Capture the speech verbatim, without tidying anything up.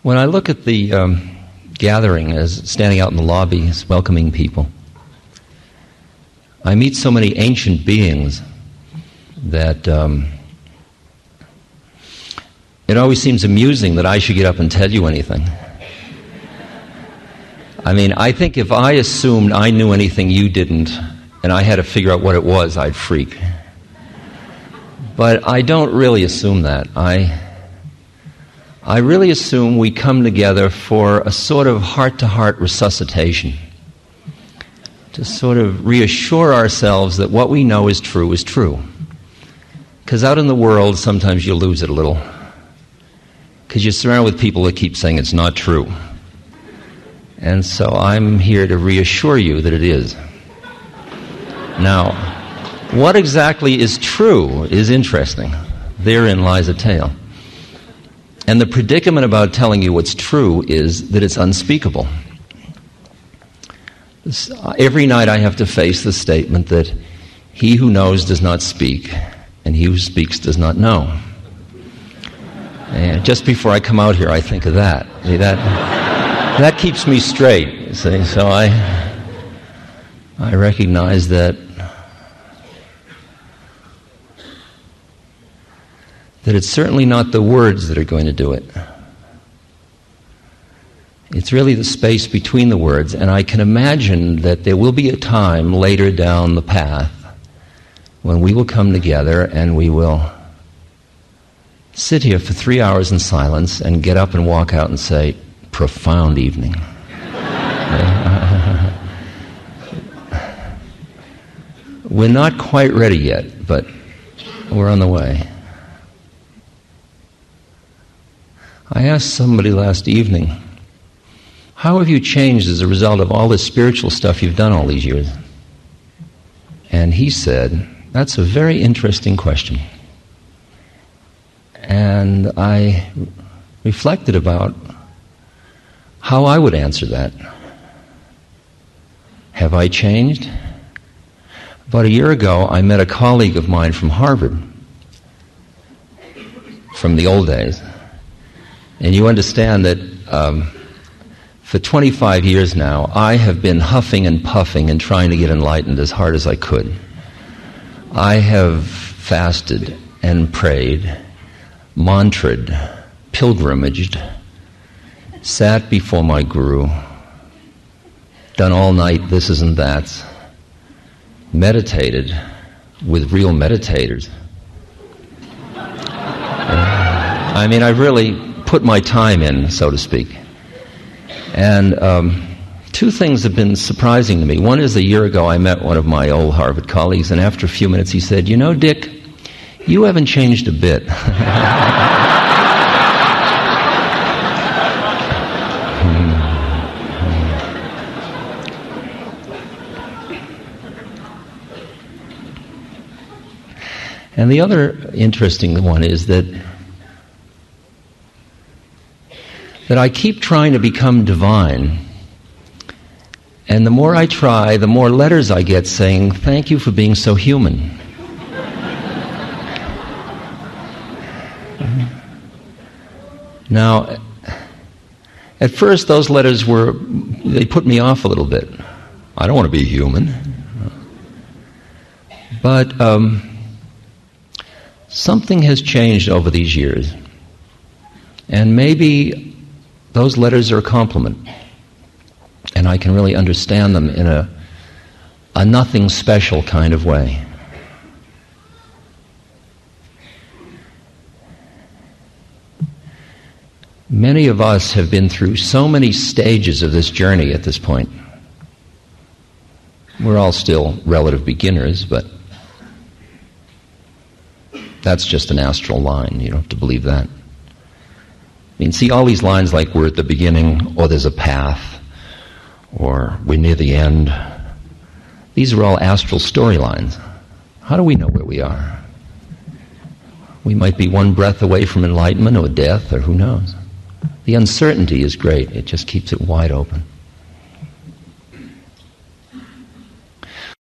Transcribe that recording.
When I look at the um, gathering as standing out in the lobby as welcoming people, I meet so many ancient beings that um, it always seems amusing that I should get up and tell you anything. I mean, I think if I assumed I knew anything you didn't, and I had to figure out what it was, I'd freak. But I don't really assume that. I, I really assume we come together for a sort of heart-to-heart resuscitation, to sort of reassure ourselves that what we know is true is true. Because out in the world, sometimes you lose it a little. Because you're surrounded with people that keep saying it's not true. And so I'm here to reassure you that it is. Now, what exactly is true is interesting. Therein lies a tale. And the predicament about telling you what's true is that it's unspeakable. This, uh, every night I have to face the statement that he who knows does not speak, and he who speaks does not know. And just before I come out here, I think of that. See, that that keeps me straight. You see, so I I recognize that that it's certainly not the words that are going to do it. It's really the space between the words, and I can imagine that there will be a time later down the path when we will come together and we will sit here for three hours in silence and get up and walk out and say, profound evening. We're not quite ready yet, but we're on the way. I asked somebody last evening, how have you changed as a result of all this spiritual stuff you've done all these years? And he said, that's a very interesting question. And I reflected about how I would answer that. Have I changed? About a year ago, I met a colleague of mine from Harvard, from the old days. And you understand that um, for twenty-five years now, I have been huffing and puffing and trying to get enlightened as hard as I could. I have fasted and prayed, mantraed, pilgrimaged, sat before my guru, done all night thises and that's, meditated with real meditators. I mean, I really put my time in, so to speak. And um, two things have been surprising to me. One is a year ago I met one of my old Harvard colleagues, and after a few minutes he said, you know, Dick, you haven't changed a bit. And the other interesting one is that that I keep trying to become divine. And the more I try, the more letters I get saying, thank you for being so human. Now, at first those letters were, they put me off a little bit. I don't want to be human. But um, something has changed over these years. And maybe those letters are a compliment. And I can really understand them in a, a nothing special kind of way. Many of us have been through so many stages of this journey at this point. We're all still relative beginners, but that's just an astral line. You don't have to believe that. I mean, see all these lines like we're at the beginning, or there's a path, or we're near the end. These are all astral storylines. How do we know where we are? We might be one breath away from enlightenment or death, or who knows. The uncertainty is great. It just keeps it wide open.